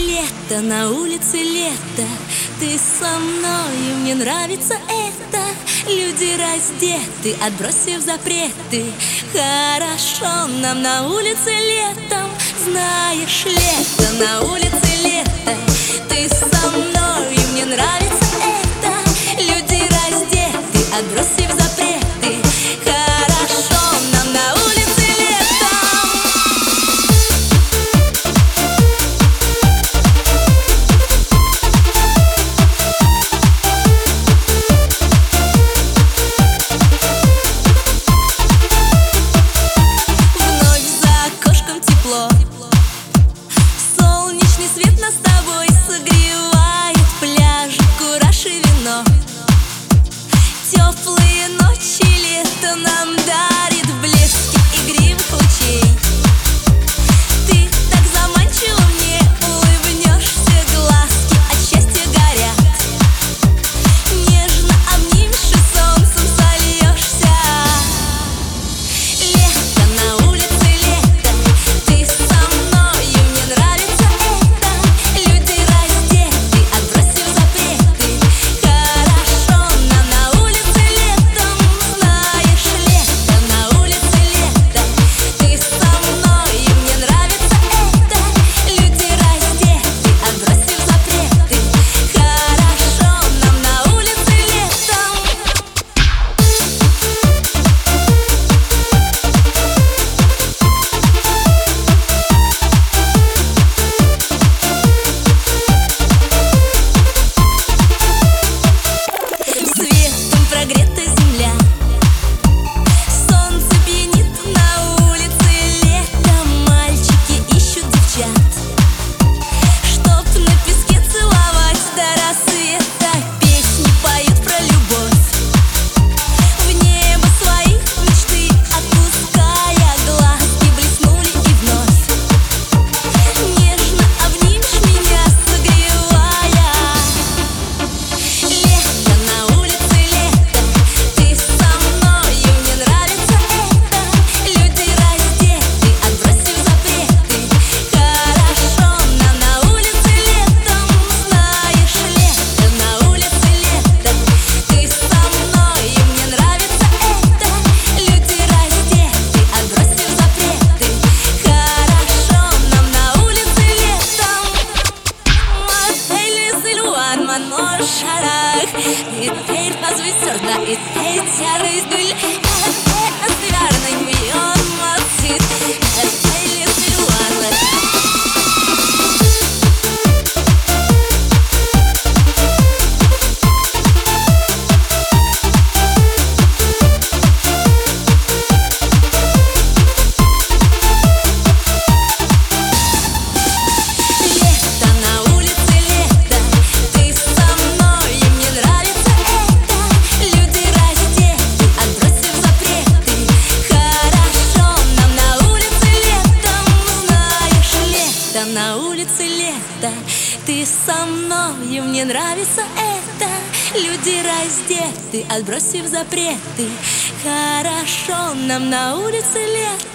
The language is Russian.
лето, на улице лето. Ты со мною, мне нравится это. Люди раздеты, отбросив запреты. Хорошо нам на улице летом. Знаешь, лето, на улице лето. Ты со мною, мне нравится это. Люди раздеты, отбросив запреты. Хорошо нам на улице летом. Вновь за окошком тепло. Солнечный свет нас с тобой согревает. Пляжи, кураж и вино. Теплые ночи лето нам дарит в блеске игривых лучей. Ты так заманчиво мне улыбнешься, глазки от счастья горят. Нежно обнимешь и солнцем сольешься. Лето, на улице лето. Ты со мною, мне нравится это. Люди раздеты, отбросив запреты. Хорошо нам на улице летом. Знаешь, лето, на улице лето. Ты со мною, мне нравится это. Люди раздеты, отбросив запреты. Хорошо нам на улице летом. Светом прогрета земля. Солнце пьянит на улице летом. Мальчики ищут девчат, чтоб на песке целовать до рассвета. Песни поют про любовь, в небо свои мечты отпуская. Глазки блеснули и вновь. Нежно обнимешь меня, согревая. Лето, на улице лето. Ты со мною, мне нравится это. Люди раздеты, отбросив запреты. Хорошо нам на улице летом. Знаешь, лето, на улице лето. Ты со мною, мне нравится это. Люди раздеты, отбросив запреты. Хорошо нам на улице летом. İttir hazvisörda, ittir tjärris gull. Östvärnen vi ommatsit. Östvärnen siluanlet. Лето, на улице лето. Ты со мною, мне нравится это. Люди раздеты, отбросив запреты. Хорошо нам на улице летом. Знаешь, лето, на улице лето. Ты со мною, мне нравится это. Люди раздеты, отбросив запреты. Хорошо нам на улице лето.